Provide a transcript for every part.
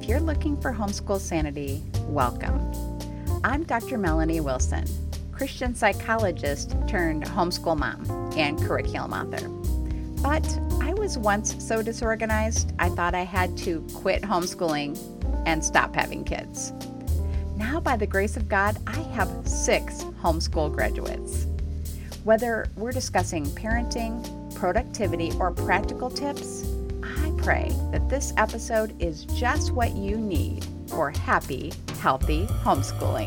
If you're looking for homeschool sanity, welcome. I'm Dr. Melanie Wilson, Christian psychologist turned homeschool mom and curriculum author. But I was once so disorganized, I thought I had to quit homeschooling and stop having kids. Now, by the grace of God, I have 6 homeschool graduates. Whether we're discussing parenting, productivity, or practical tips, I pray that this episode is just what you need for happy, healthy homeschooling.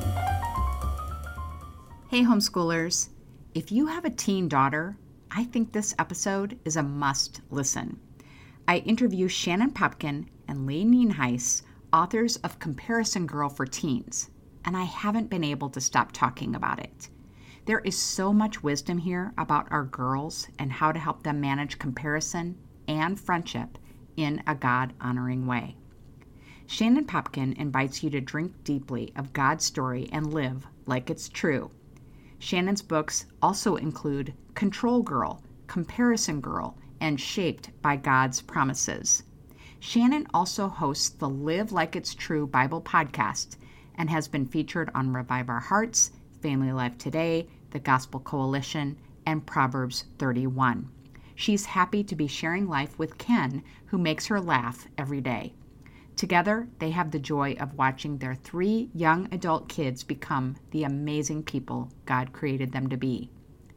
Hey homeschoolers, if you have a teen daughter, I think this episode is a must listen. I interview Shannon Popkin and Lee Nienhuis, authors of Comparison Girl for Teens, and I haven't been able to stop talking about it. There is so much wisdom here about our girls and how to help them manage comparison and friendship in a God-honoring way. Shannon Popkin invites you to drink deeply of God's story and live like it's true. Shannon's books also include Control Girl, Comparison Girl, and Shaped by God's Promises. Shannon also hosts the Live Like It's True Bible podcast and has been featured on Revive Our Hearts, Family Life Today, the Gospel Coalition, and Proverbs 31. She's happy to be sharing life with Ken, who makes her laugh every day. Together, they have the joy of watching their 3 young adult kids become the amazing people God created them to be.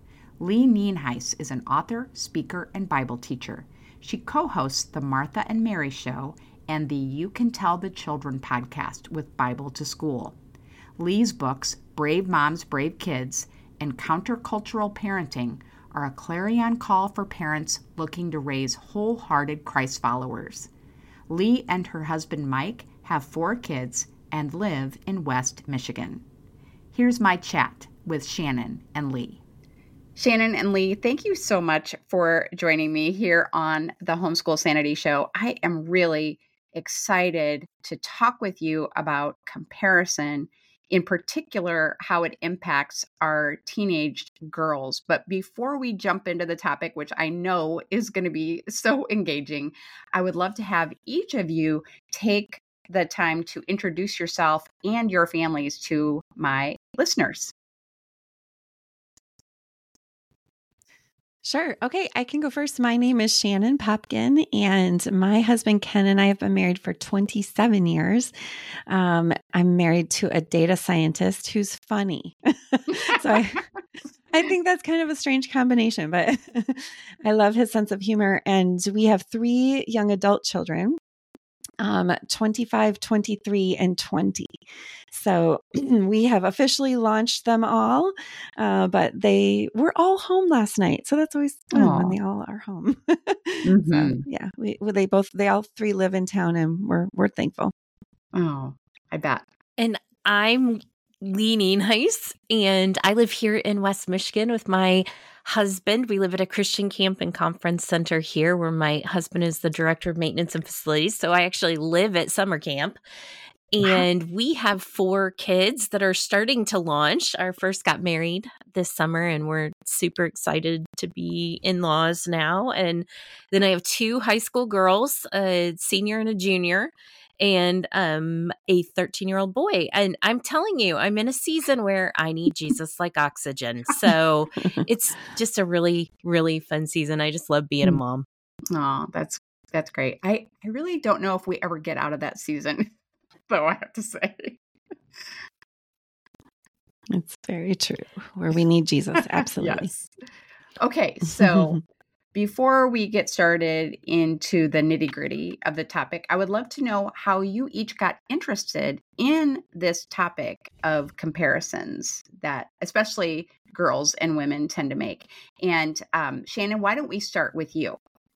Lee Nienhuis is an author, speaker, and Bible teacher. She co-hosts the Martha and Mary Show and the You Can Tell the Children podcast with Bible to School. Lee's books, Brave Moms, Brave Kids, and Countercultural Parenting are a clarion call for parents looking to raise wholehearted Christ followers. Lee and her husband Mike have 4 kids and live in West Michigan. Here's my chat with Shannon and Lee. Shannon and Lee, thank you so much for joining me here on the Homeschool Sanity Show. I am really excited to talk with you about comparison, in particular, how it impacts our teenage girls. But before we jump into the topic, which I know is going to be so engaging, I would love to have each of you take the time to introduce yourself and your families to my listeners. Sure. Okay, I can go first. My name is Shannon Popkin, and my husband Ken and I have been married for 27 years. I'm married to a data scientist who's funny. So I think that's kind of a strange combination, but I love his sense of humor. And we have 3 young adult children, 25, 23, and 20. So we have officially launched them all, but they were all home last night. So that's always fun when they all are home. Mm-hmm. So yeah, they all 3 live in town, and we're thankful. Oh, I bet. And I'm Lee Nienhuis, and I live here in West Michigan with my husband. We live at a Christian camp and conference center here, where my husband is the director of maintenance and facilities. So I actually live at summer camp. And we have 4 kids that are starting to launch. Our first got married this summer, and we're super excited to be in-laws now. And then I have 2 high school girls, a senior and a junior, and a 13-year-old boy. And I'm telling you, I'm in a season where I need Jesus like oxygen. So it's just a really, really fun season. I just love being a mom. Oh, that's great. I really don't know if we ever get out of that season, though, I have to say. It's very true. Where we need Jesus. Absolutely. Yes. Okay, so before we get started into the nitty-gritty of the topic, I would love to know how you each got interested in this topic of comparisons that especially girls and women tend to make. And Shannon, why don't we start with you?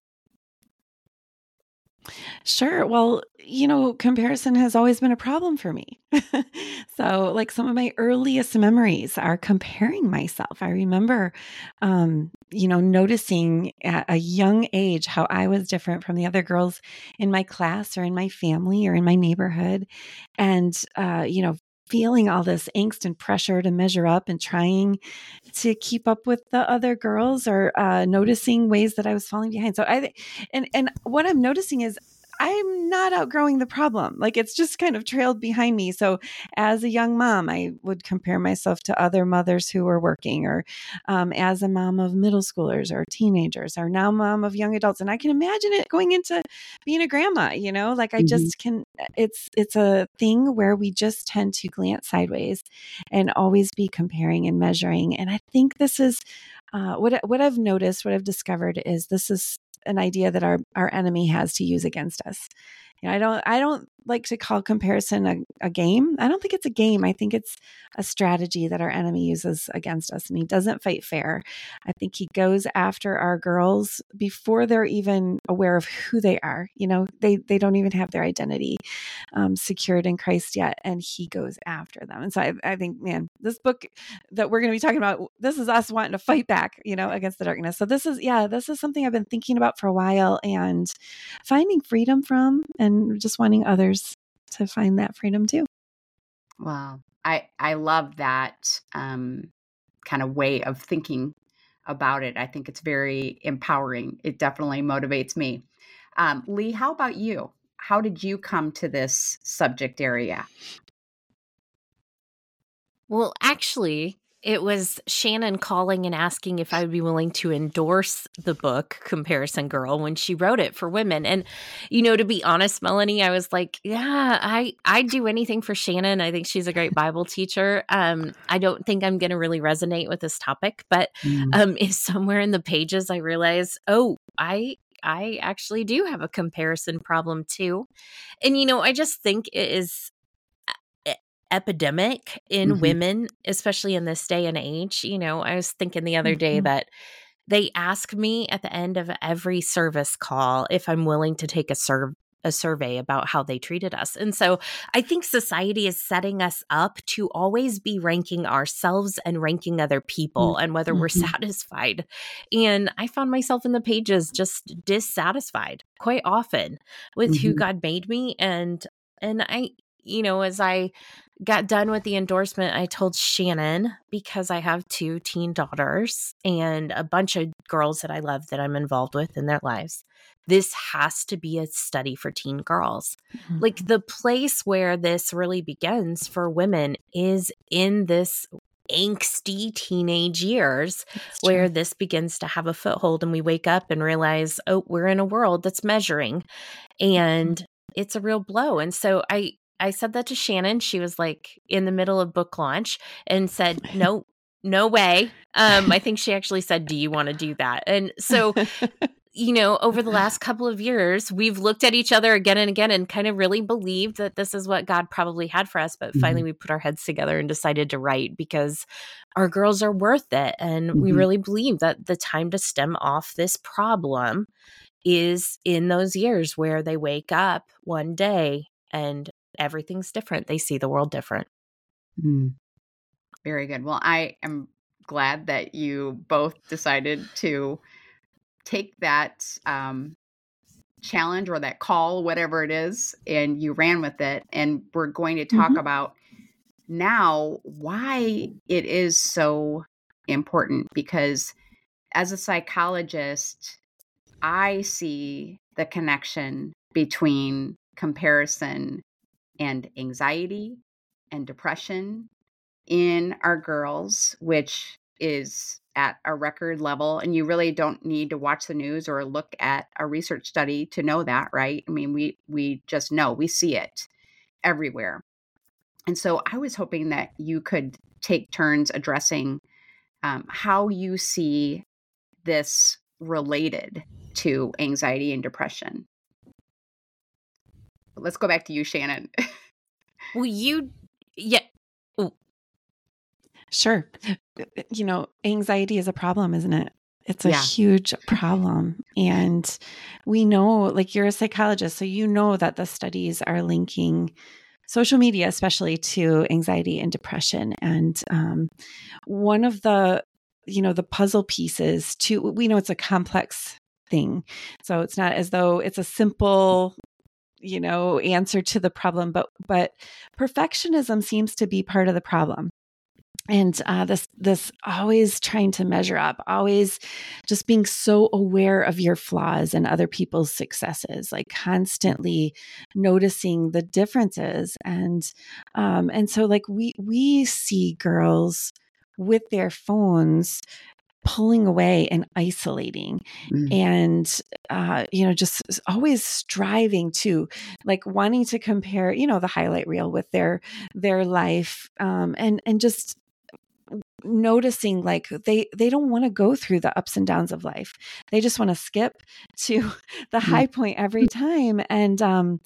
Sure. Well, comparison has always been a problem for me. So like some of my earliest memories are comparing myself. I remember, noticing at a young age how I was different from the other girls in my class or in my family or in my neighborhood. And, feeling all this angst and pressure to measure up and trying to keep up with the other girls, or noticing ways that I was falling behind. So and what I'm noticing is I'm not outgrowing the problem. Like it's just kind of trailed behind me. So as a young mom, I would compare myself to other mothers who were working, or as a mom of middle schoolers or teenagers, or now mom of young adults. And I can imagine it going into being a grandma, like I just can, it's a thing where we just tend to glance sideways and always be comparing and measuring. And I think this is what I've noticed, what I've discovered is this is an idea that our enemy has to use against us. I don't like to call comparison a game. I don't think it's a game. I think it's a strategy that our enemy uses against us. And he doesn't fight fair. I think he goes after our girls before they're even aware of who they are. They don't even have their identity secured in Christ yet. And he goes after them. And so I think, man, this book that we're going to be talking about, this is us wanting to fight back, against the darkness. So this is something I've been thinking about for a while and finding freedom from, and just wanting others to find that freedom too. Wow. I love that kind of way of thinking about it. I think it's very empowering. It definitely motivates me. Lee, how about you? How did you come to this subject area? Well, actually, it was Shannon calling and asking if I would be willing to endorse the book Comparison Girl when she wrote it for women. And, to be honest, Melanie, I was like, yeah, I'd do anything for Shannon. I think she's a great Bible teacher. I don't think I'm going to really resonate with this topic, but if somewhere in the pages I realize, I actually do have a comparison problem too. And, I just think it is epidemic in women, especially in this day and age. I was thinking the other day that they ask me at the end of every service call if I'm willing to take a survey about how they treated us. And so I think society is setting us up to always be ranking ourselves and ranking other people and whether we're satisfied. And I found myself in the pages just dissatisfied quite often with who God made me. And I, as I got done with the endorsement, I told Shannon, because I have 2 teen daughters and a bunch of girls that I love that I'm involved with in their lives, this has to be a study for teen girls. Like the place where this really begins for women is in this angsty teenage years where this begins to have a foothold, and we wake up and realize, we're in a world that's measuring, and it's a real blow. And so I said that to Shannon. She was like in the middle of book launch and said, no way. I think she actually said, do you want to do that? And so, over the last couple of years, we've looked at each other again and again and kind of really believed that this is what God probably had for us. But finally we put our heads together and decided to write because our girls are worth it. And we really believe that the time to stem off this problem is in those years where they wake up one day and everything's different. They see the world different. Very good. Well, I am glad that you both decided to take that challenge or that call, whatever it is, and you ran with it. And we're going to talk about now why it is so important, because as a psychologist, I see the connection between comparison and anxiety and depression in our girls, which is at a record level. And you really don't need to watch the news or look at a research study to know that, right? I mean, we just know, we see it everywhere. And so I was hoping that you could take turns addressing how you see this related to anxiety and depression. Let's go back to you, Shannon. Well, Sure. Anxiety is a problem, isn't it? It's a huge problem. And we know, like, you're a psychologist, so you know that the studies are linking social media, especially, to anxiety and depression. And one of the puzzle pieces we know it's a complex thing. So it's not as though it's a simple answer to the problem, but perfectionism seems to be part of the problem. this always trying to measure up, always just being so aware of your flaws and other people's successes, like constantly noticing the differences. And so like we see girls with their phones pulling away and isolating and, just always striving to like wanting to compare, the highlight reel with their life. And just noticing like they don't want to go through the ups and downs of life. They just want to skip to the high point every time. And,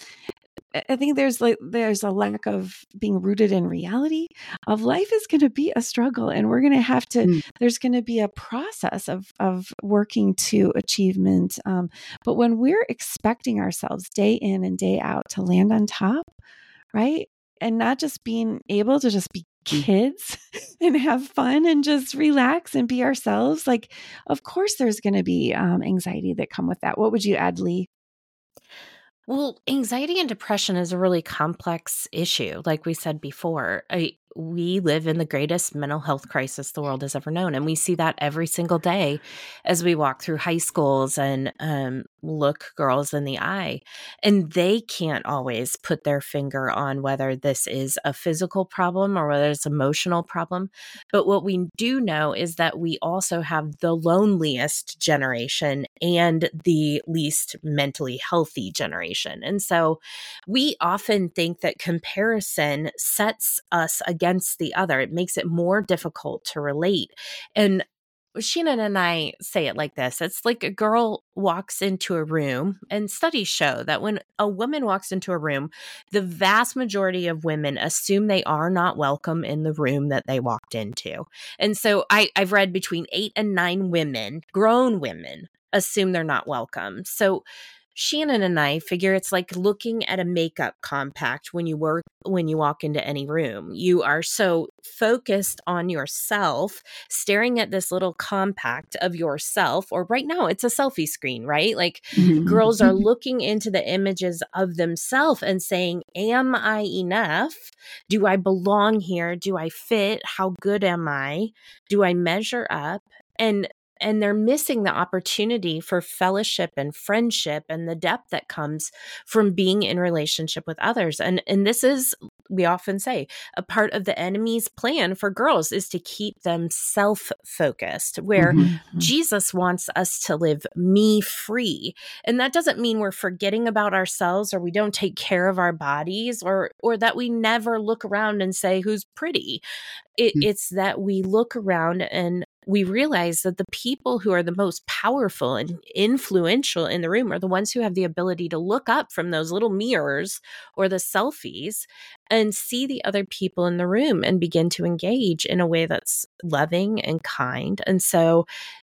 I think there's a lack of being rooted in reality of life is going to be a struggle, and we're going to have to, there's going to be a process of working to achievement. But when we're expecting ourselves day in and day out to land on top, right? And not just being able to just be kids and have fun and just relax and be ourselves, like, of course there's going to be anxiety that come with that. What would you add, Lee? Well, anxiety and depression is a really complex issue. Like we said before, we live in the greatest mental health crisis the world has ever known. And we see that every single day as we walk through high schools and look girls in the eye. And they can't always put their finger on whether this is a physical problem or whether it's an emotional problem. But what we do know is that we also have the loneliest generation and the least mentally healthy generation. And so we often think that comparison sets us against the other. It makes it more difficult to relate. And Shannon and I say it like this. It's like a girl walks into a room, and studies show that when a woman walks into a room, the vast majority of women assume they are not welcome in the room that they walked into. And so I've read between 8 and 9 women, grown women, assume they're not welcome. So Shannon and I figure it's like looking at a makeup compact when you walk into any room. You are so focused on yourself, staring at this little compact of yourself, or right now it's a selfie screen, right? Like girls are looking into the images of themselves and saying, am I enough? Do I belong here? Do I fit? How good am I? Do I measure up? And they're missing the opportunity for fellowship and friendship and the depth that comes from being in relationship with others. And this is, we often say, a part of the enemy's plan for girls is to keep them self-focused, where Jesus wants us to live me-free. And that doesn't mean we're forgetting about ourselves or we don't take care of our bodies or that we never look around and say, who's pretty. It's that we look around and we realize that the people who are the most powerful and influential in the room are the ones who have the ability to look up from those little mirrors or the selfies and see the other people in the room and begin to engage in a way that's loving and kind. And so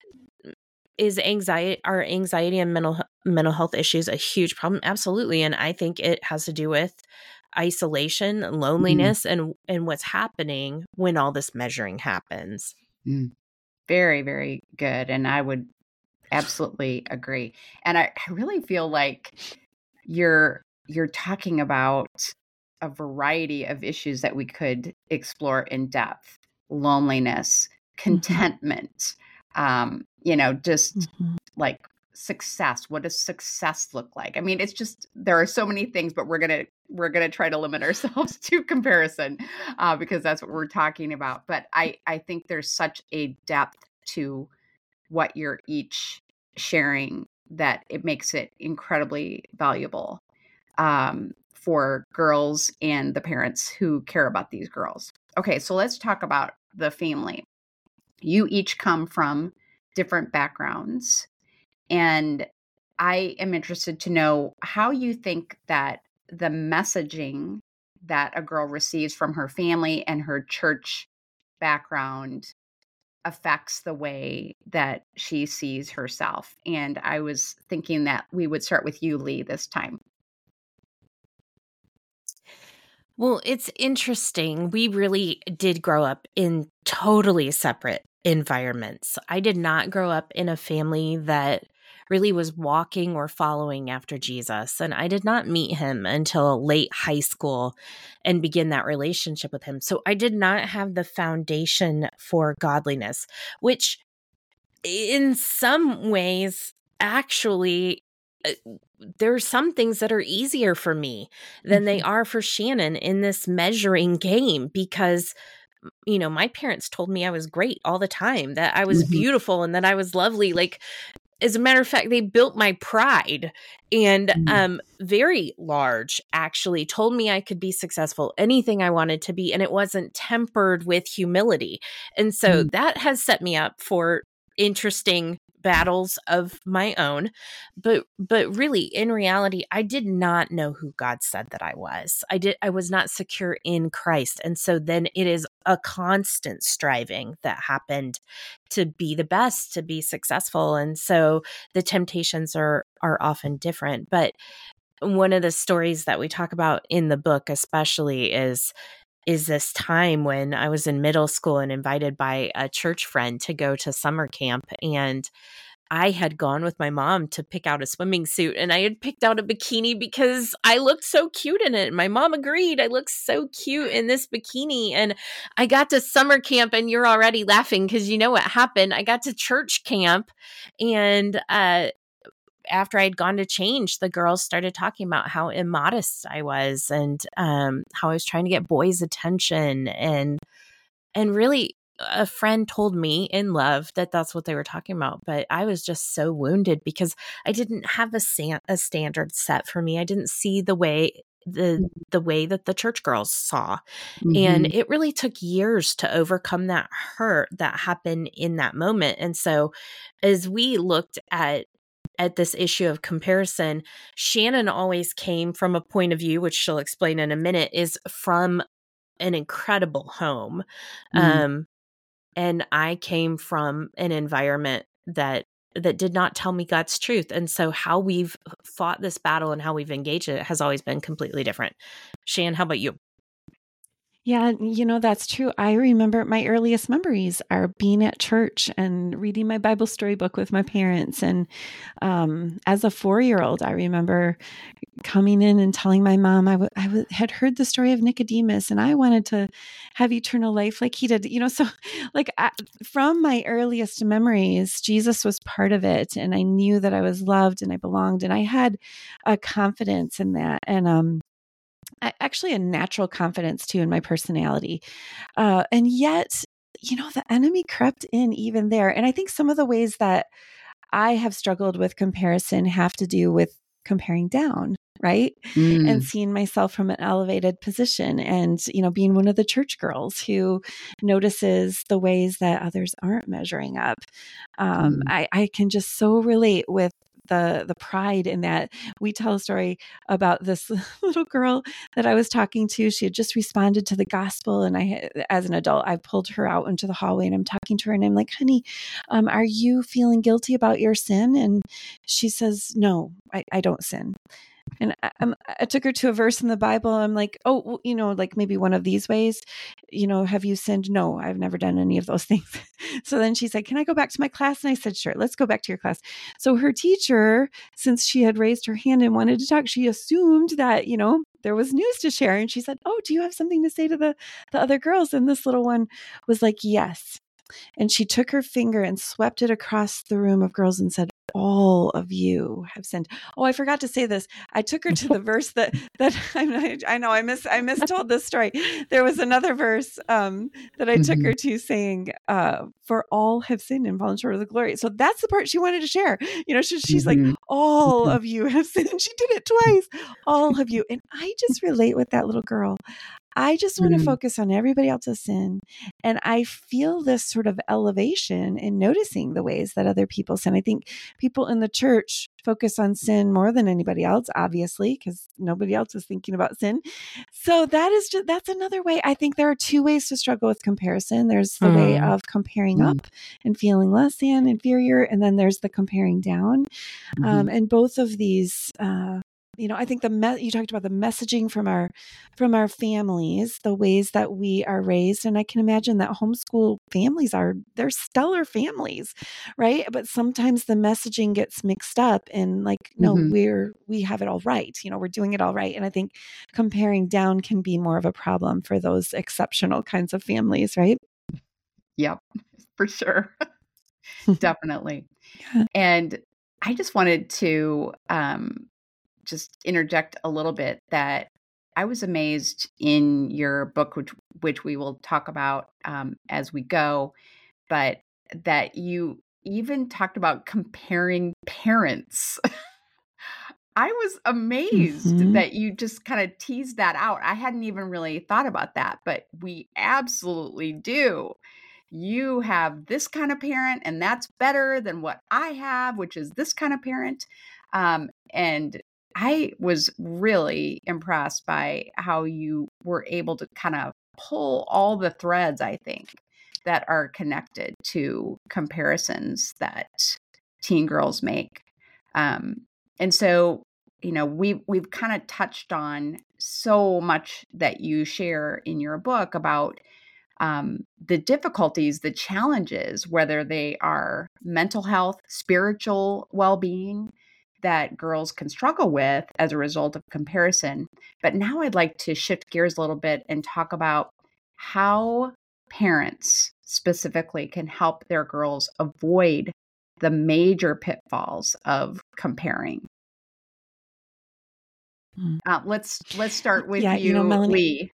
are anxiety and mental health issues a huge problem? Absolutely. And I think it has to do with isolation, loneliness, and what's happening when all this measuring happens. Very, very good. And I would absolutely agree. And I really feel like you're talking about a variety of issues that we could explore in depth: loneliness, contentment, just like success. What does success look like? I mean, it's just, there are so many things, but we're going to try to limit ourselves to comparison because that's what we're talking about. But I think there's such a depth to what you're each sharing that it makes it incredibly valuable for girls and the parents who care about these girls. Okay, so let's talk about the family. You each come from different backgrounds, and I am interested to know how you think that the messaging that a girl receives from her family and her church background affects the way that she sees herself. And I was thinking that we would start with you, Lee, this time. Well, it's interesting. We really did grow up in totally separate environments. I did not grow up in a family that really was walking or following after Jesus. And I did not meet him until late high school and begin that relationship with him. So I did not have the foundation for godliness, which in some ways, actually, there are some things that are easier for me than they are for Shannon in this measuring game, because my parents told me I was great all the time, that I was beautiful and that I was lovely. Like, as a matter of fact, they built my pride, and very large, actually, told me I could be successful, anything I wanted to be, and it wasn't tempered with humility. And so that has set me up for interesting battles of my own, but really, in reality, I did not know who God said that I was. I was not secure in Christ. And so then it is a constant striving that happened to be the best, to be successful. And so the temptations are often different. But one of the stories that we talk about in the book especially is this time when I was in middle school and invited by a church friend to go to summer camp. And I had gone with my mom to pick out a swimming suit, and I had picked out a bikini because I looked so cute in it. My mom agreed I looked so cute in this bikini. And I got to summer camp, and you're already laughing because you know what happened. I got to church camp, and after I'd gone to change, the girls started talking about how immodest I was, and how I was trying to get boys' attention. And really, a friend told me in love that that's what they were talking about. But I was just so wounded because I didn't have a standard set for me. I didn't see the way that the church girls saw. And it really took years to overcome that hurt that happened in that moment. And so as we looked at this issue of comparison, Shannon always came from a point of view, which she'll explain in a minute, is from an incredible home. And I came from an environment that did not tell me God's truth. And so how we've fought this battle and how we've engaged it has always been completely different. Shan, how about you? Yeah, that's true. I remember my earliest memories are being at church and reading my Bible storybook with my parents. And as a 4-year-old, I remember coming in and telling my mom I had heard the story of Nicodemus, and I wanted to have eternal life like he did. So from my earliest memories, Jesus was part of it, and I knew that I was loved and I belonged, and I had a confidence in that. And actually a natural confidence too in my personality. And yet, the enemy crept in even there. And I think some of the ways that I have struggled with comparison have to do with comparing down, right? And seeing myself from an elevated position and, being one of the church girls who notices the ways that others aren't measuring up. I can just so relate with the pride in that. We tell a story about this little girl that I was talking to. She had just responded to the gospel, and as an adult, I pulled her out into the hallway, and I'm talking to her, and I'm like, "Honey, are you feeling guilty about your sin?" And she says, "No, I don't sin." And I took her to a verse in the Bible. I'm like, "Oh, like maybe one of these ways, have you sinned?" "No, I've never done any of those things." So then she said, "Can I go back to my class?" And I said, "Sure, let's go back to your class." So her teacher, since she had raised her hand and wanted to talk, she assumed that, there was news to share. And she said, "Oh, do you have something to say to the other girls?" And this little one was like, "Yes." And she took her finger and swept it across the room of girls and said, "All of you have sinned." Oh, I forgot to say this. I took her to the verse that I know I mistold this story. There was another verse that I took her to saying, "For all have sinned and fallen short of the glory." So that's the part she wanted to share. She's like, "All of you have sinned." She did it twice. All of you. And I just relate with that little girl. I just want to focus on everybody else's sin. And I feel this sort of elevation in noticing the ways that other people sin. I think people in the church focus on sin more than anybody else, obviously, because nobody else is thinking about sin. So that's another way. I think there are two ways to struggle with comparison. There's the way of comparing up and feeling less than, inferior. And then there's the comparing down. And both of these, I think you talked about the messaging from our families, the ways that we are raised. And I can imagine that homeschool families they're stellar families, right? But sometimes the messaging gets mixed up and no, we have it all right. We're doing it all right. And I think comparing down can be more of a problem for those exceptional kinds of families, right? Yep, for sure. Definitely. Yeah. And I just wanted to just interject a little bit that I was amazed in your book, which we will talk about as we go, but that you even talked about comparing parents. I was amazed that you just kind of teased that out. I hadn't even really thought about that, but we absolutely do. You have this kind of parent, and that's better than what I have, which is this kind of parent. And I was really impressed by how you were able to kind of pull all the threads, I think, that are connected to comparisons that teen girls make. And so, we've kind of touched on so much that you share in your book about the difficulties, the challenges, whether they are mental health, spiritual well-being, that girls can struggle with as a result of comparison. But now I'd like to shift gears a little bit and talk about how parents specifically can help their girls avoid the major pitfalls of comparing. Let's start with you, Melanie. Lee.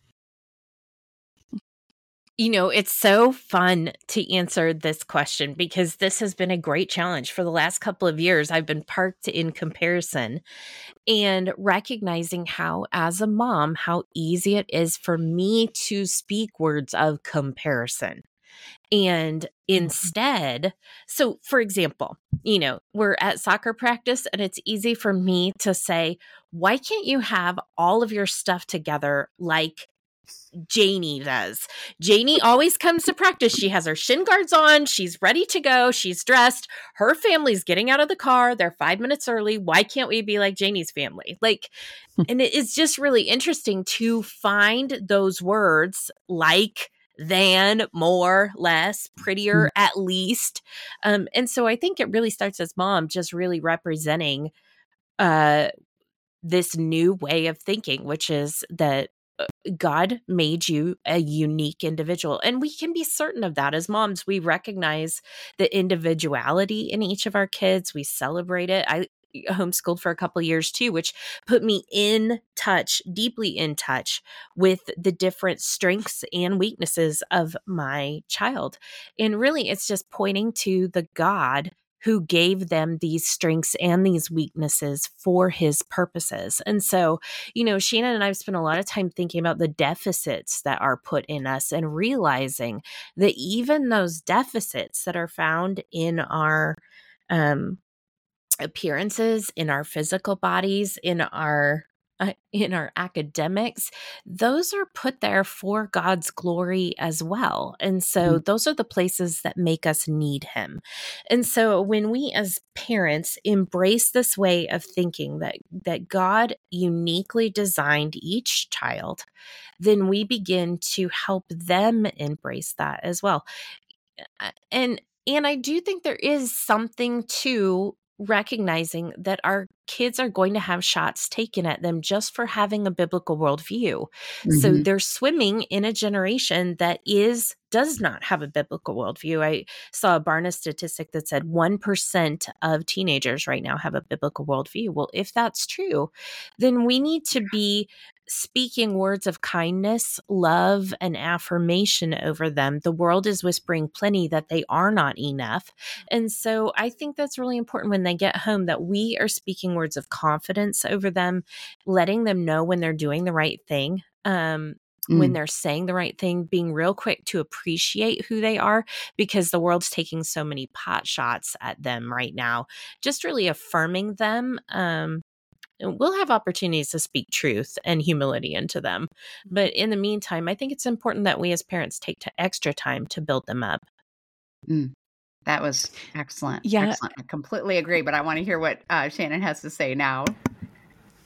It's so fun to answer this question because this has been a great challenge for the last couple of years. I've been parked in comparison and recognizing how, as a mom, how easy it is for me to speak words of comparison. And instead, so for example, we're at soccer practice and it's easy for me to say, why can't you have all of your stuff together like Janie does? Janie always comes to practice. She has her shin guards on. She's ready to go. She's dressed. Her family's getting out of the car. They're 5 minutes early. Why can't we be like Janie's family? And it's just really interesting to find those words like, than, more, less, prettier, at least. And so I think it really starts as mom, just really representing this new way of thinking, which is that God made you a unique individual. And we can be certain of that as moms. We recognize the individuality in each of our kids. We celebrate it. I homeschooled for a couple of years too, which put me deeply in touch with the different strengths and weaknesses of my child. And really, it's just pointing to the God who gave them these strengths and these weaknesses for his purposes. And so, Shannon and I've spent a lot of time thinking about the deficits that are put in us and realizing that even those deficits that are found in our appearances, in our physical bodies, in our academics, those are put there for God's glory as well. And so those are the places that make us need him. And so when we as parents embrace this way of thinking that God uniquely designed each child, then we begin to help them embrace that as well. And I do think there is something to recognizing that our kids are going to have shots taken at them just for having a biblical worldview. So they're swimming in a generation that does not have a biblical worldview. I saw a Barna statistic that said 1% of teenagers right now have a biblical worldview. Well, if that's true, then we need to be speaking words of kindness, love, and affirmation over them. The world is whispering plenty that they are not enough. And so I think that's really important when they get home that we are speaking words of confidence over them, letting them know when they're doing the right thing. When they're saying the right thing, being real quick to appreciate who they are, because the world's taking so many pot shots at them right now. Just really affirming them. We'll have opportunities to speak truth and humility into them. But in the meantime, I think it's important that we as parents take extra time to build them up. That was excellent. Yeah. Excellent. I completely agree, but I want to hear what Shannon has to say now.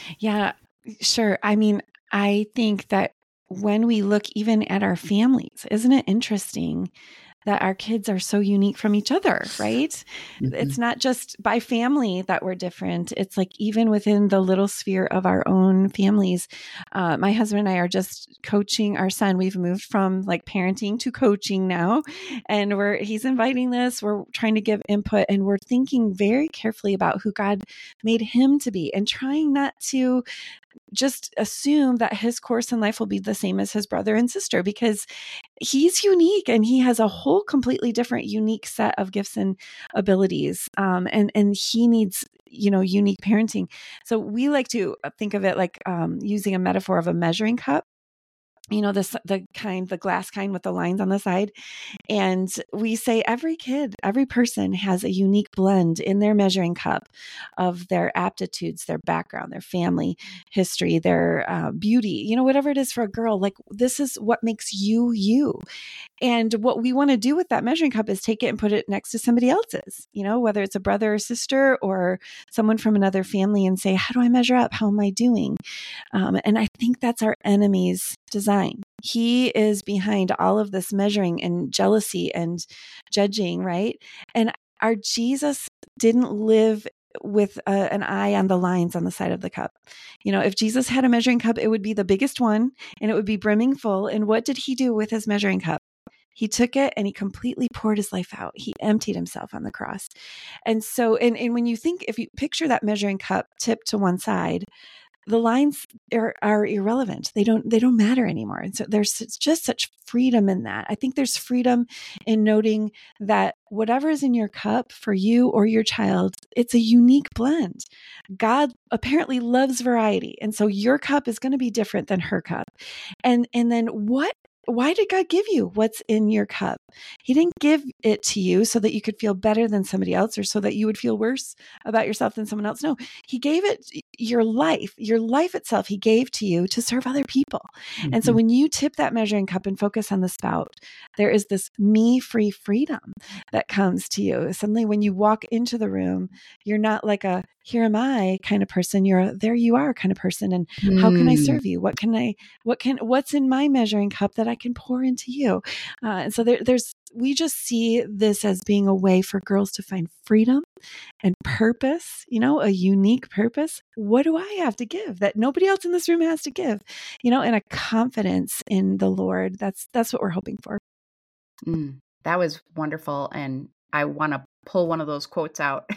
Yeah, sure. I mean, I think that when we look even at our families, isn't it interesting that our kids are so unique from each other, right? It's not just by family that we're different. It's like even within the little sphere of our own families. My husband and I are just coaching our son. We've moved from like parenting to coaching now, and he's inviting this. We're trying to give input, and we're thinking very carefully about who God made him to be, and trying not to just assume that his course in life will be the same as his brother and sister, because he's unique and he has a whole completely different, unique set of gifts and abilities. And he needs, unique parenting. So we like to think of it like using a metaphor of a measuring cup. The glass kind with the lines on the side. And we say every person has a unique blend in their measuring cup of their aptitudes, their background, their family history, their beauty, whatever it is for a girl. Like, this is what makes you, you. And what we want to do with that measuring cup is take it and put it next to somebody else's, whether it's a brother or sister or someone from another family, and say, how do I measure up? How am I doing? And I think that's our enemy's design. He is behind all of this measuring and jealousy and judging, right? And our Jesus didn't live with an eye on the lines on the side of the cup. If Jesus had a measuring cup, it would be the biggest one and it would be brimming full. And what did he do with his measuring cup? He took it and he completely poured his life out. He emptied himself on the cross. And so, and when you if you picture that measuring cup tipped to one side, the lines are irrelevant. They don't matter anymore. And so there's just such freedom in that. I think there's freedom in noting that whatever is in your cup for you or your child, it's a unique blend. God apparently loves variety. And so your cup is going to be different than her cup. And then why did God give you what's in your cup? He didn't give it to you so that you could feel better than somebody else or so that you would feel worse about yourself than someone else. No, he gave it your life itself. He gave to you to serve other people. Mm-hmm. And so when you tip that measuring cup and focus on the spout, there is this me-free freedom that comes to you. Suddenly when you walk into the room, you're not like a here am I kind of person. You're a there you are kind of person. And how can I serve you? What's in my measuring cup that I can pour into you? And so we just see this as being a way for girls to find freedom and purpose, a unique purpose. What do I have to give that nobody else in this room has to give, and a confidence in the Lord. That's what we're hoping for. That was wonderful. And I want to pull one of those quotes out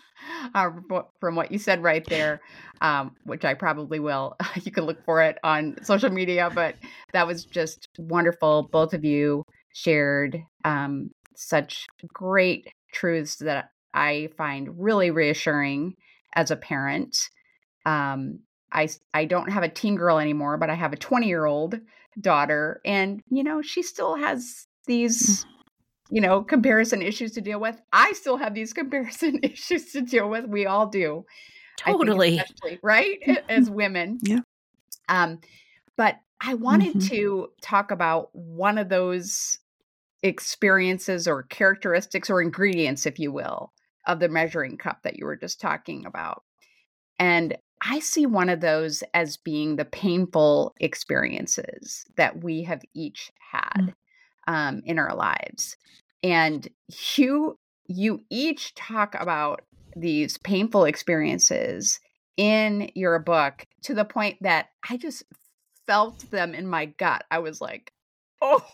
from what you said right there, which I probably will. You can look for it on social media, but that was just wonderful. Both of you shared such great truths that I find really reassuring as a parent. I don't have a teen girl anymore, but I have a 20-year-old daughter, and she still has these comparison issues to deal with. I still have these comparison issues to deal with. We all do. Totally. I think especially, right? As women. Yeah. But I wanted to talk about one of those experiences or characteristics or ingredients, if you will, of the measuring cup that you were just talking about. And I see one of those as being the painful experiences that we have each had in our lives. And you each talk about these painful experiences in your book to the point that I just felt them in my gut. I was like, oh,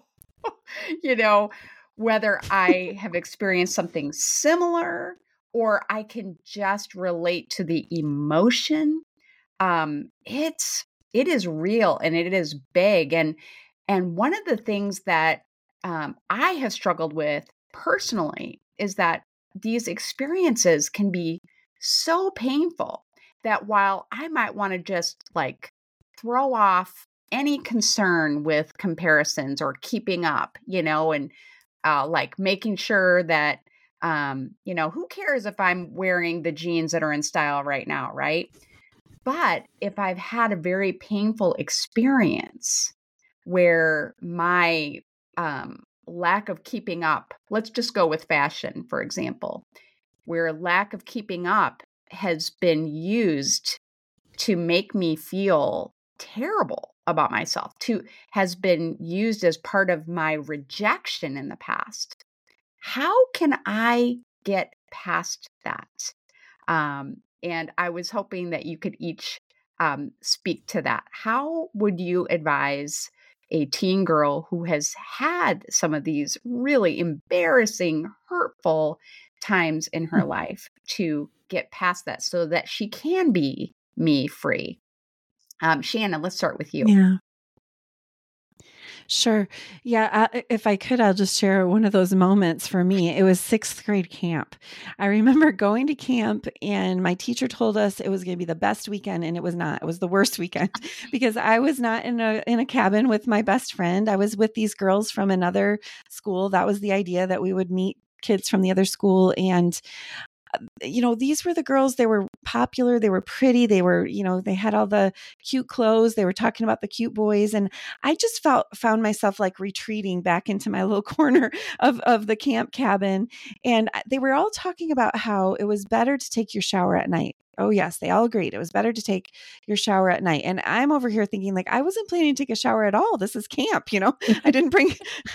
whether I have experienced something similar or I can just relate to the emotion. It is real and it is big. And one of the things that I have struggled with personally is that these experiences can be so painful that while I might want to just like throw off any concern with comparisons or keeping up, and like making sure that, who cares if I'm wearing the jeans that are in style right now, right? But if I've had a very painful experience where my lack of keeping up, let's just go with fashion, for example, where lack of keeping up has been used to make me feel terrible about myself, has been used as part of my rejection in the past. How can I get past that? And I was hoping that you could each speak to that. How would you advise a teen girl who has had some of these really embarrassing, hurtful times in her life to get past that so that she can be me free? Shannon, let's start with you. Yeah. Sure. Yeah. If I could, I'll just share one of those moments for me. It was 6th grade camp. I remember going to camp and my teacher told us it was going to be the best weekend, and it was not. It was the worst weekend because I was not in a cabin with my best friend. I was with these girls from another school. That was the idea, that we would meet kids from the other school. And these were the girls. They were popular. They were pretty. They were, they had all the cute clothes. They were talking about the cute boys. And I just found myself like retreating back into my little corner of the camp cabin. And they were all talking about how it was better to take your shower at night. Oh yes, they all agreed. It was better to take your shower at night. And I'm over here thinking like, I wasn't planning to take a shower at all. This is camp, I didn't bring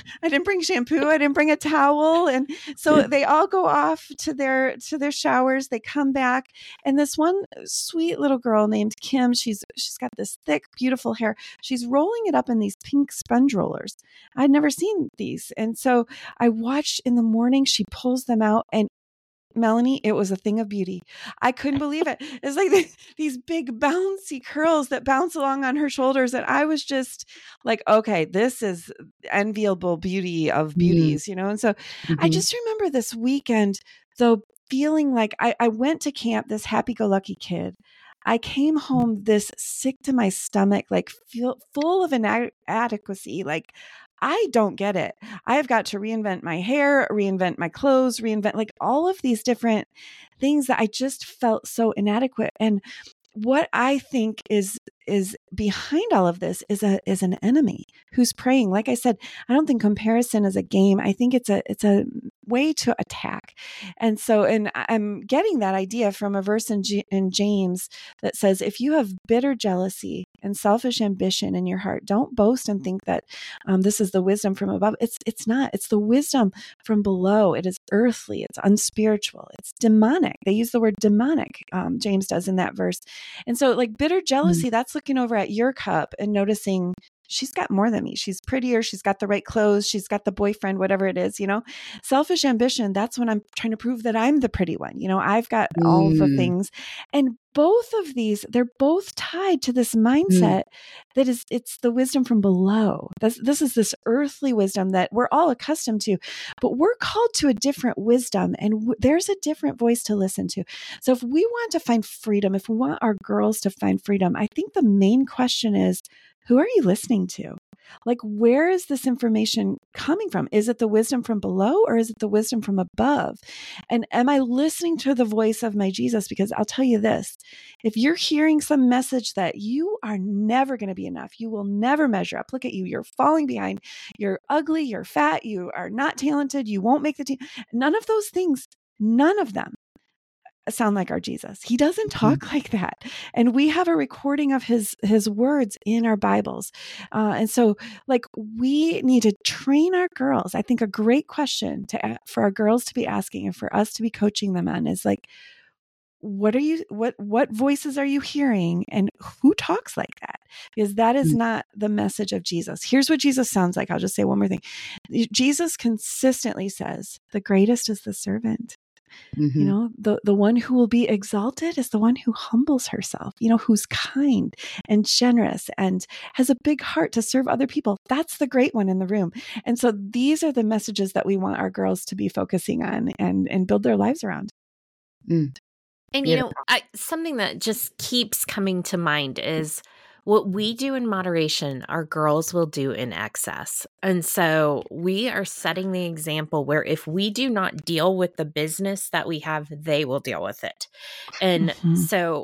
shampoo. I didn't bring a towel. And so they all go off to their showers. They come back. And this one sweet little girl named Kim, she's got this thick, beautiful hair. She's rolling it up in these pink sponge rollers. I'd never seen these. And so I watched in the morning, she pulls them out, and Melanie, it was a thing of beauty. I couldn't believe it. It's like these big bouncy curls that bounce along on her shoulders. And I was just like, okay, this is enviable beauty of beauties, And so I just remember this weekend, though, feeling like I went to camp, this happy-go-lucky kid. I came home this sick to my stomach, like full of inadequacy, like I don't get it. I've got to reinvent my hair, reinvent my clothes, reinvent like all of these different things that I just felt so inadequate. And what I think is behind all of this is an enemy who's praying. Like I said, I don't think comparison is a game. I think it's a way to attack. And so, and I'm getting that idea from a verse in James that says, if you have bitter jealousy and selfish ambition in your heart, don't boast and think that this is the wisdom from above. It's not. It's the wisdom from below. It is earthly. It's unspiritual. It's demonic. They use the word demonic. James does in that verse. And so like bitter jealousy, that's looking over at your cup and noticing she's got more than me. She's prettier. She's got the right clothes. She's got the boyfriend, whatever it is, Selfish ambition, that's when I'm trying to prove that I'm the pretty one. I've got all the things. And both of these, they're both tied to this mindset that it's the wisdom from below. This is this earthly wisdom that we're all accustomed to, but we're called to a different wisdom, and there's a different voice to listen to. So if we want to find freedom, if we want our girls to find freedom, I think the main question is, who are you listening to? Like, where is this information coming from? Is it the wisdom from below, or is it the wisdom from above? And am I listening to the voice of my Jesus? Because I'll tell you this, if you're hearing some message that you are never going to be enough, you will never measure up. Look at you. You're falling behind. You're ugly. You're fat. You are not talented. You won't make the team. None of those things, none of them sound like our Jesus. He doesn't talk like that. And we have a recording of his words in our Bibles. And so like we need to train our girls. I think a great question for our girls to be asking and for us to be coaching them on is like, what voices are you hearing, and who talks like that? Because that is not the message of Jesus. Here's what Jesus sounds like. I'll just say one more thing. Jesus consistently says, the greatest is the servant. The one who will be exalted is the one who humbles herself, who's kind and generous and has a big heart to serve other people. That's the great one in the room. And so these are the messages that we want our girls to be focusing on and build their lives around. And, something that just keeps coming to mind is what we do in moderation, our girls will do in excess. And so we are setting the example where if we do not deal with the business that we have, they will deal with it. And so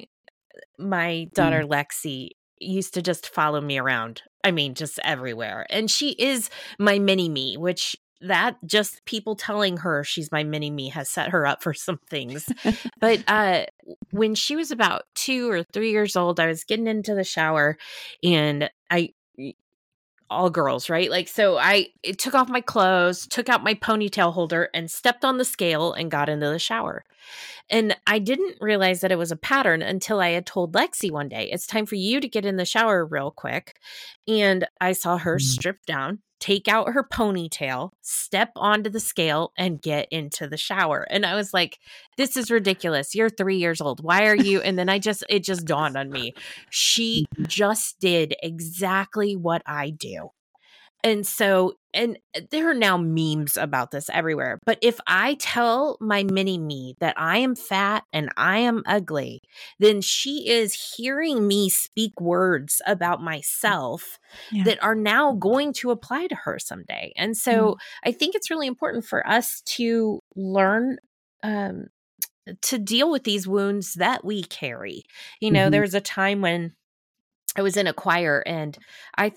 my daughter Lexi used to just follow me around. I mean, just everywhere. And she is my mini me, which that just people telling her she's my mini me has set her up for some things. But when she was about 2 or 3 years old, I was getting into the shower, and all girls, right? Like, so I took off my clothes, took out my ponytail holder, and stepped on the scale and got into the shower. And I didn't realize that it was a pattern until I had told Lexi one day, it's time for you to get in the shower real quick. And I saw her strip down, take out her ponytail, step onto the scale, and get into the shower. And I was like, this is ridiculous. You're 3 years old. Why are you? And then it just dawned on me. She just did exactly what I do. And so, and there are now memes about this everywhere. But if I tell my mini me that I am fat and I am ugly, then she is hearing me speak words about myself that are now going to apply to her someday. And so I think it's really important for us to learn to deal with these wounds that we carry. You know, there was a time when I was in a choir, and I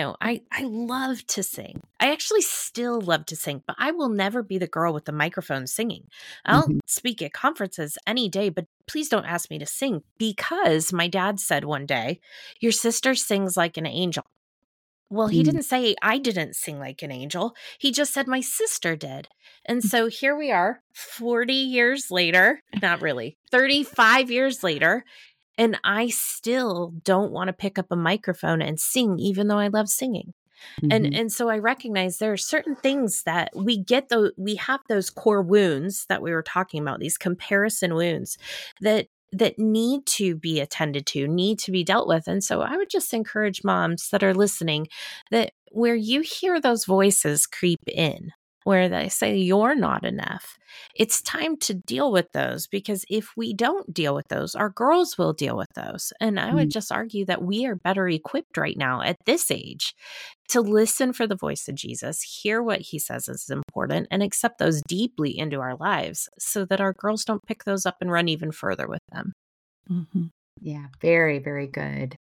love to sing. I actually still love to sing, but I will never be the girl with the microphone singing. I'll speak at conferences any day, but please don't ask me to sing, because my dad said one day, your sister sings like an angel. Well, he didn't say I didn't sing like an angel. He just said my sister did. And so here we are 40 years later, not really, 35 years later. And I still don't want to pick up a microphone and sing, even though I love singing. And so I recognize there are certain things that we have those core wounds that we were talking about, these comparison wounds that need to be attended to, need to be dealt with. And so I would just encourage moms that are listening that where you hear those voices creep in, where they say you're not enough, it's time to deal with those, because if we don't deal with those, our girls will deal with those. And I would just argue that we are better equipped right now at this age to listen for the voice of Jesus, hear what he says is important, and accept those deeply into our lives so that our girls don't pick those up and run even further with them. Yeah, very, very good.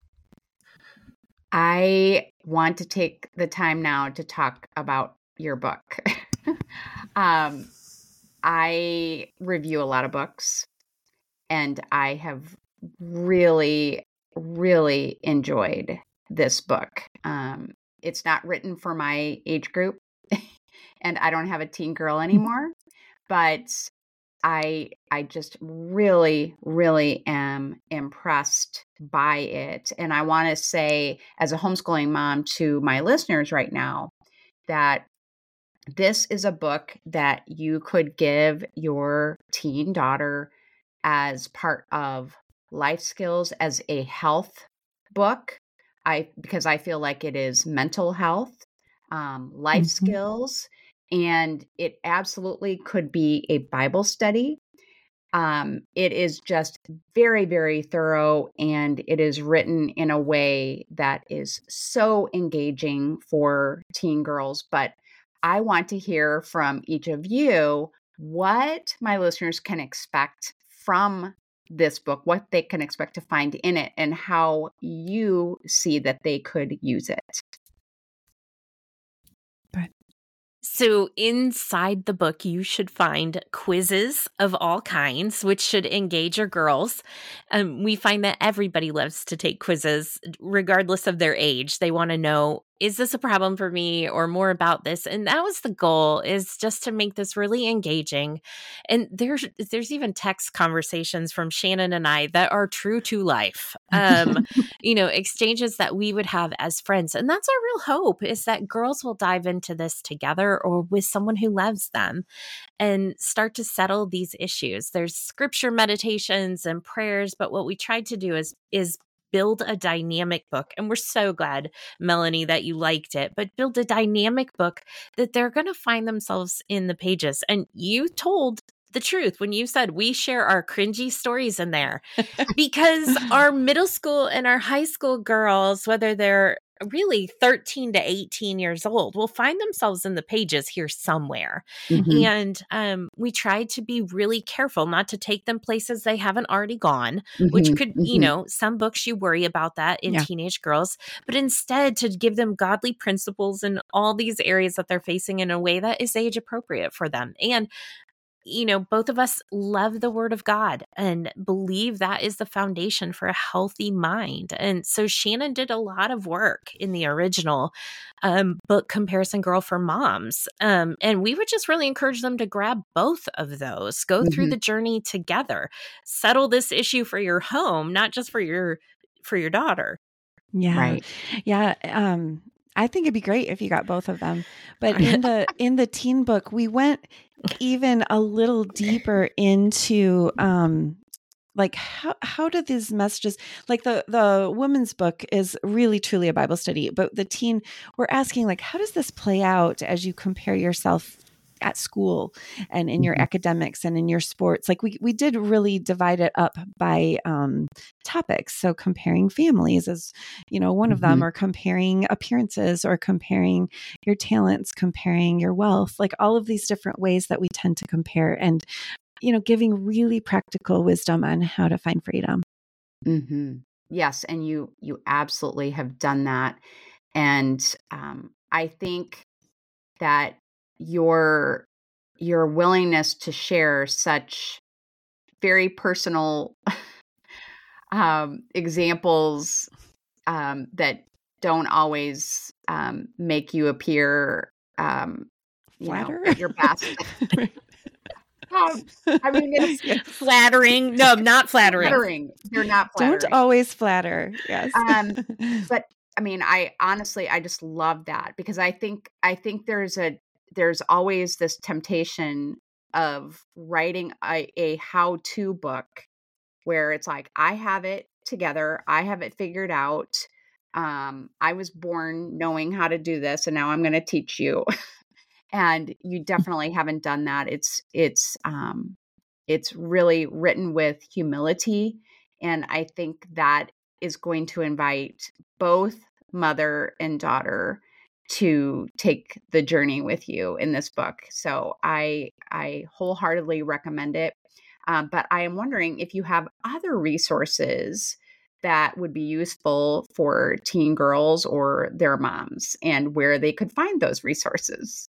I want to take the time now to talk about your book. I review a lot of books, and I have really, really enjoyed this book. It's not written for my age group, and I don't have a teen girl anymore, but I just really, really am impressed by it. And I want to say, as a homeschooling mom to my listeners right now, that this is a book that you could give your teen daughter as part of life skills, as a health book. Because I feel like it is mental health, life skills, and it absolutely could be a Bible study. It is just very, very thorough, and it is written in a way that is so engaging for teen girls. But I want to hear from each of you what my listeners can expect from this book, what they can expect to find in it, and how you see that they could use it. So inside the book, you should find quizzes of all kinds, which should engage your girls. We find that everybody loves to take quizzes, regardless of their age. They want to know, is this a problem for me, or more about this? And that was the goal, is just to make this really engaging. And there's even text conversations from Shannon and I that are true to life, exchanges that we would have as friends. And that's our real hope, is that girls will dive into this together or with someone who loves them and start to settle these issues. There's scripture meditations and prayers, but what we tried to do is build a dynamic book. And we're so glad, Melanie, that you liked it, but build a dynamic book that they're going to find themselves in the pages. And you told the truth when you said we share our cringy stories in there, because our middle school and our high school girls, whether they're really 13 to 18 years old will find themselves in the pages here somewhere. Mm-hmm. And we try to be really careful not to take them places they haven't already gone, which Mm-hmm. could, Mm-hmm. some books you worry about that in Yeah. teenage girls, but instead to give them godly principles in all these areas that they're facing in a way that is age appropriate for them. And both of us love the Word of God and believe that is the foundation for a healthy mind. And so Shannon did a lot of work in the original book, Comparison Girl for Moms. And we would just really encourage them to grab both of those, go through Mm-hmm. the journey together, settle this issue for your home, not just for your daughter. Yeah. Right. Yeah. I think it'd be great if you got both of them. But in the teen book, we went even a little deeper into like how do these messages, like the woman's book is really truly a Bible study, but the teen, we're asking like, how does this play out as you compare yourself at school and in your academics and in your sports? Like we did really divide it up by topics. So comparing families is, one of them, or comparing appearances, or comparing your talents, comparing your wealth, like all of these different ways that we tend to compare, and, giving really practical wisdom on how to find freedom. Mm-hmm. Yes. And you absolutely have done that. And I think that your willingness to share such very personal examples that don't always make you appear Flatter? at your best. I mean, it's flattering. No, not flattering. They're not flattering. Don't always flatter. Yes. But I mean, I just love that, because I think there's always this temptation of writing a how-to book where it's like, I have it together, I have it figured out. I was born knowing how to do this, and now I'm going to teach you. And you definitely haven't done that. It's really written with humility, and I think that is going to invite both mother and daughter to take the journey with you in this book. So I wholeheartedly recommend it. But I am wondering if you have other resources that would be useful for teen girls or their moms, and where they could find those resources.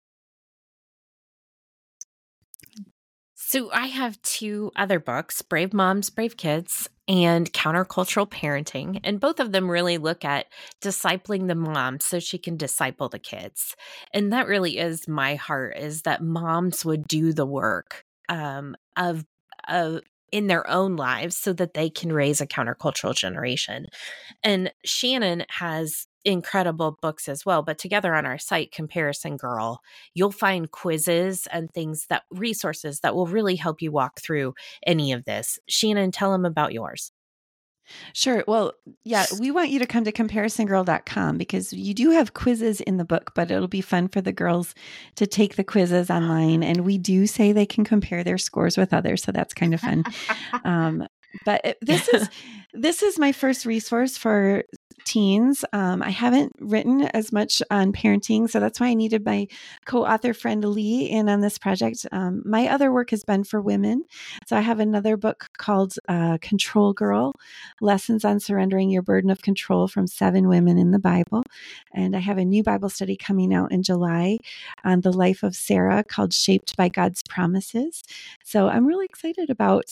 So I have two other books, Brave Moms, Brave Kids, and Countercultural Parenting. And both of them really look at discipling the mom so she can disciple the kids. And that really is my heart, is that moms would do the work of in their own lives so that they can raise a countercultural generation. And Shannon has incredible books as well, but together on our site, Comparison Girl, you'll find quizzes and resources that will really help you walk through any of this. Shannon, tell them about yours. Sure. Well, yeah, we want you to come to comparisongirl.com, because you do have quizzes in the book, but it'll be fun for the girls to take the quizzes online. And we do say they can compare their scores with others. So that's kind of fun. But this is my first resource for teens. I haven't written as much on parenting, so that's why I needed my co-author friend Lee in on this project. My other work has been for women. So I have another book called Control Girl, Lessons on Surrendering Your Burden of Control from 7 Women in the Bible. And I have a new Bible study coming out in July on the life of Sarah called Shaped by God's Promises. So I'm really excited about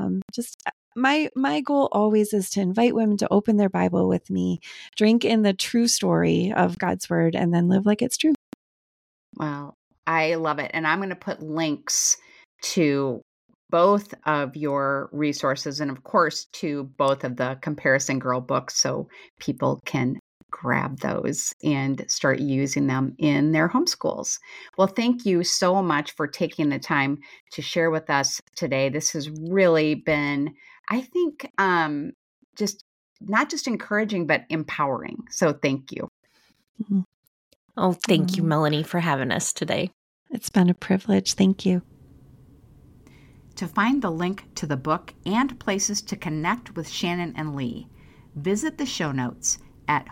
my goal always is to invite women to open their Bible with me, drink in the true story of God's word, and then live like it's true. Well, I love it. And I'm going to put links to both of your resources, and of course to both of the Comparison Girl books, so people can grab those and start using them in their homeschools. Well, thank you so much for taking the time to share with us today. This has really been, I think, just not just encouraging, but empowering. So thank you. Mm-hmm. Oh, thank you, Melanie, for having us today. It's been a privilege. Thank you. To find the link to the book and places to connect with Shannon and Lee, visit the show notes at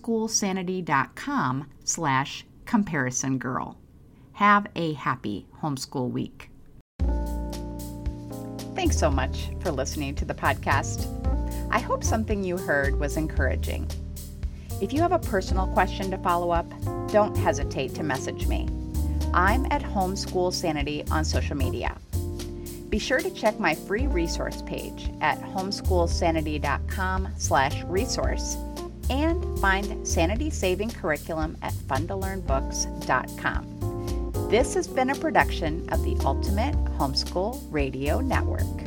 homeschoolsanity.com/comparisongirl. Have a happy homeschool week. Thanks so much for listening to the podcast. I hope something you heard was encouraging. If you have a personal question to follow up, don't hesitate to message me. I'm at Homeschool Sanity on social media. Be sure to check my free resource page at homeschoolsanity.com/resource and find Sanity Saving Curriculum at funtolearnbooks.com. This has been a production of the Ultimate Homeschool Radio Network.